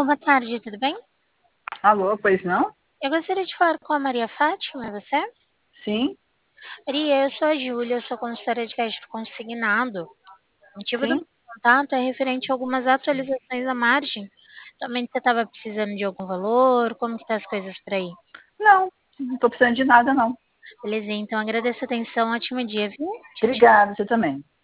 boa tarde, tudo bem? Alô, pois não? Eu gostaria de falar com a Maria Fátima, é você? Sim, Maria, eu sou a Júlia, eu sou consultora de crédito consignado. O motivo do meu sim. contato é referente a algumas atualizações à margem. Também você estava precisando de algum valor, como que tá as coisas por aí? Não tô precisando de nada, não. Beleza, então agradeço a atenção, ótimo dia, viu? Tchau, tchau. Obrigada, você também.